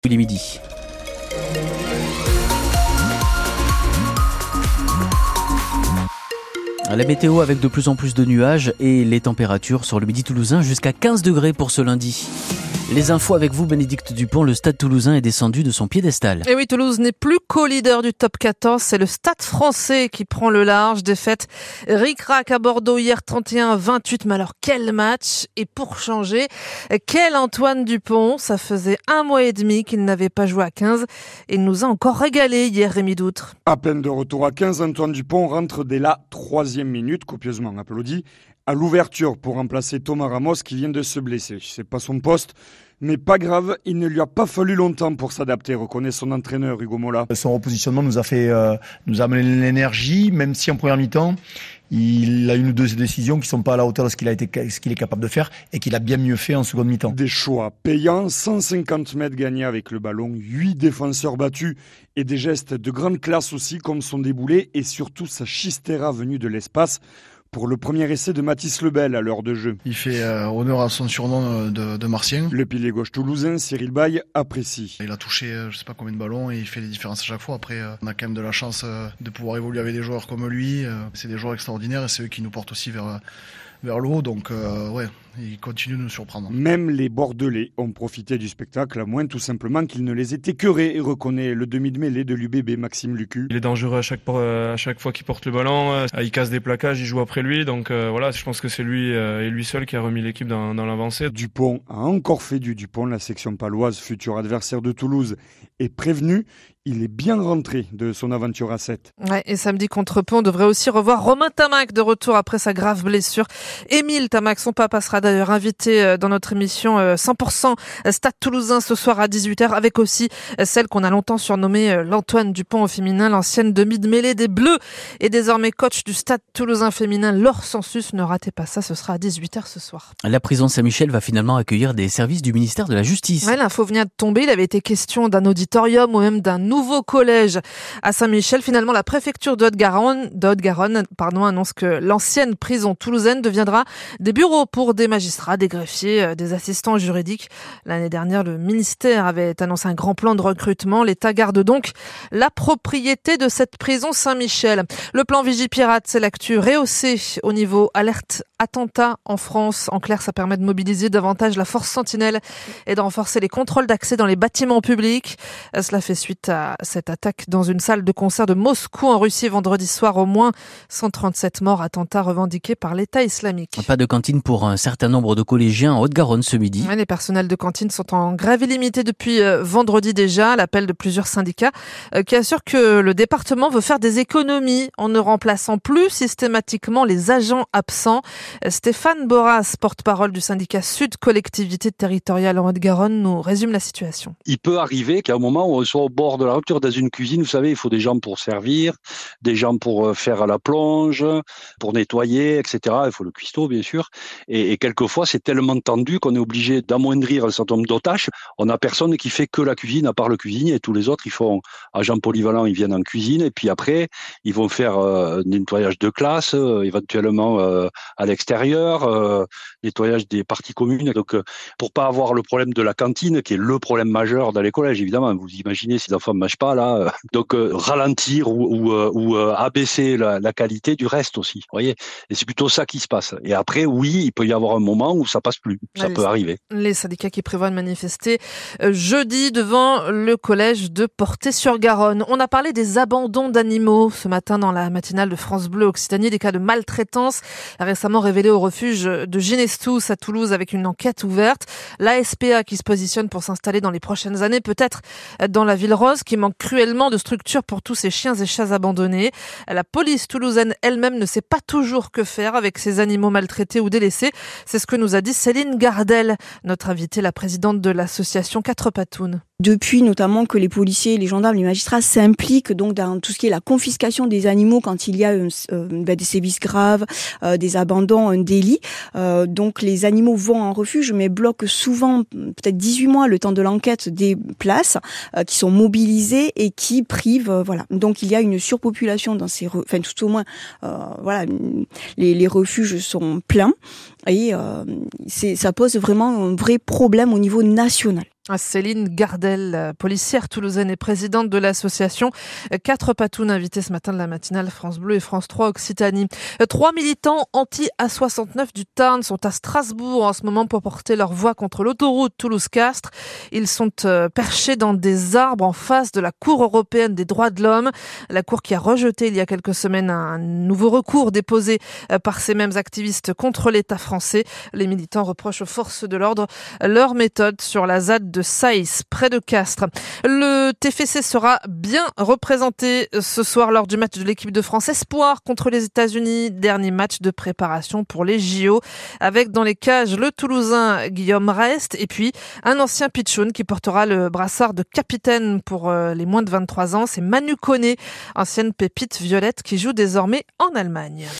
Il est midi. La météo avec de plus en plus de nuages et les températures sur le midi toulousain jusqu'à 15 degrés pour ce lundi. Les infos avec vous, Bénédicte Dupont. Le Stade toulousain est descendu de son piédestal. Et oui, Toulouse n'est plus co-leader du top 14. C'est le Stade français qui prend le large. Défaite ric-rac à Bordeaux hier 31-28. Mais alors, quel match! Et pour changer, quel Antoine Dupont! Ça faisait 1 mois et demi qu'il n'avait pas joué à 15. Et il nous a encore régalé hier, Rémi Doutre. À peine de retour à 15, Antoine Dupont rentre dès la 3e minute, copieusement applaudi, à l'ouverture pour remplacer Thomas Ramos qui vient de se blesser. C'est pas son poste, mais pas grave, il ne lui a pas fallu longtemps pour s'adapter, reconnaît son entraîneur Hugo Mola. Son repositionnement nous a amené l'énergie, même si en première mi-temps, il a une ou deux décisions qui sont pas à la hauteur de ce qu'il est capable de faire et qu'il a bien mieux fait en seconde mi-temps. Des choix payants, 150 mètres gagnés avec le ballon, 8 défenseurs battus et des gestes de grande classe aussi comme son déboulé et surtout sa chistera venue de l'espace pour le premier essai de Mathis Lebel à l'heure de jeu. Il fait honneur à son surnom de Martien. Le pilier gauche toulousain, Cyril Baille, apprécie. Il a touché je sais pas combien de ballons et il fait les différences à chaque fois. Après, on a quand même de la chance de pouvoir évoluer avec des joueurs comme lui. C'est des joueurs extraordinaires et c'est eux qui nous portent aussi vers le haut. Donc ouais, il continue de nous surprendre. Même les Bordelais ont profité du spectacle, à moins tout simplement qu'ils ne les aient écœurés, reconnaît le demi de mêlée de l'UBB, Maxime Lucu. Il est dangereux à chaque fois qu'il porte le ballon, il casse des plaquages, il joue après lui, donc voilà, je pense que c'est lui et lui seul qui a remis l'équipe dans l'avancée. Dupont a encore fait du Dupont, la section paloise, futur adversaire de Toulouse, est prévenu. Il est bien rentré de son aventure à 7. Ouais, et samedi contre Pau, on devrait aussi revoir Romain Tamac de retour après sa grave blessure. Émile Tamac, son papa, sera d'ailleurs invité dans notre émission 100% Stade Toulousain ce soir à 18h avec aussi celle qu'on a longtemps surnommée l'Antoine Dupont au féminin, l'ancienne demi de mêlée des Bleus et désormais coach du Stade Toulousain féminin, Laure Sensus. Ne ratez pas ça, ce sera à 18h ce soir. La prison Saint-Michel va finalement accueillir des services du ministère de la Justice. Ouais, l'info vient de tomber. Il avait été question d'un auditorium ou même d'un nouveau collège à Saint-Michel. Finalement, la préfecture de Haute-Garonne, annonce que l'ancienne prison toulousaine deviendra des bureaux pour des magistrats, des greffiers, des assistants juridiques. L'année dernière, le ministère avait annoncé un grand plan de recrutement. L'État garde donc la propriété de cette prison Saint-Michel. Le plan Vigipirate, c'est l'actu rehaussée au niveau alerte attentat en France. En clair, ça permet de mobiliser davantage la force sentinelle et de renforcer les contrôles d'accès dans les bâtiments publics. Cela fait suite à cette attaque dans une salle de concert de Moscou en Russie vendredi soir. Au moins 137 morts, attentat revendiqué par l'État islamique. Pas de cantine pour un certain nombre de collégiens en Haute-Garonne ce midi. Ouais, les personnels de cantine sont en grève illimitée depuis vendredi déjà, à l'appel de plusieurs syndicats qui assurent que le département veut faire des économies en ne remplaçant plus systématiquement les agents absents. Stéphane Boras, porte-parole du syndicat Sud Collectivité Territoriale en Haute-Garonne, nous résume la situation. Il peut arriver qu'à un moment où on soit au bord de la rupture dans une cuisine, vous savez, il faut des gens pour servir, des gens pour faire à la plonge, pour nettoyer, etc. Il faut le cuistot, bien sûr. Et quelquefois, c'est tellement tendu qu'on est obligé d'amoindrir un certain nombre de tâches. On n'a personne qui fait que la cuisine, à part le cuisinier. Et tous les autres, ils font agent polyvalent, ils viennent en cuisine. Et puis après, ils vont faire nettoyage de classe, éventuellement à l'extérieur, nettoyage des parties communes. Donc, pour pas avoir le problème de la cantine, qui est le problème majeur dans les collèges, évidemment. Vous imaginez si les enfants ne mangent pas, là. Donc, ralentir ou abaisser la qualité du reste aussi. Vous voyez? Et c'est plutôt ça qui se passe. Et après, oui, il peut y avoir un moment où ça passe plus. Ça peut arriver. Les syndicats qui prévoient de manifester jeudi devant le collège de Portet-sur-Garonne. On a parlé des abandons d'animaux ce matin dans la matinale de France Bleu Occitanie, des cas de maltraitance récemment révélés au refuge de Ginestous à Toulouse avec une enquête ouverte. La SPA qui se positionne pour s'installer dans les prochaines années, peut-être dans la Ville Rose, qui manque cruellement de structure pour tous ces chiens et chats abandonnés. La police toulousaine elle-même ne sait pas toujours que faire avec ces animaux maltraités ou délaissés. C'est ce que nous a dit Céline Gardel, notre invitée, la présidente de l'association Quatre Patounes. Depuis notamment que les policiers, les gendarmes, les magistrats s'impliquent donc dans tout ce qui est la confiscation des animaux quand il y a des sévices graves, des abandons, un délit. Donc les animaux vont en refuge mais bloquent souvent peut-être 18 mois le temps de l'enquête des places qui sont mobilisées et qui privent Donc il y a une surpopulation dans ces tout au moins les refuges sont pleins et ça pose vraiment un vrai problème au niveau national. Céline Gardel, policière toulousaine et présidente de l'association 4 Patounes, invitée ce matin de la matinale France Bleu et France 3 Occitanie. 3 militants anti-A69 du Tarn sont à Strasbourg en ce moment pour porter leur voix contre l'autoroute Toulouse-Castres. Ils sont perchés dans des arbres en face de la Cour européenne des droits de l'homme. La Cour qui a rejeté il y a quelques semaines un nouveau recours déposé par ces mêmes activistes contre l'État français. Les militants reprochent aux forces de l'ordre leur méthode sur la ZAD de Saïs, près de Castres. Le TFC sera bien représenté ce soir lors du match de l'équipe de France Espoir contre les États-Unis. Dernier match de préparation pour les JO, avec dans les cages le Toulousain Guillaume Rest et puis un ancien pitchoun qui portera le brassard de capitaine pour les moins de 23 ans. C'est Manu Koné, ancienne pépite violette qui joue désormais en Allemagne.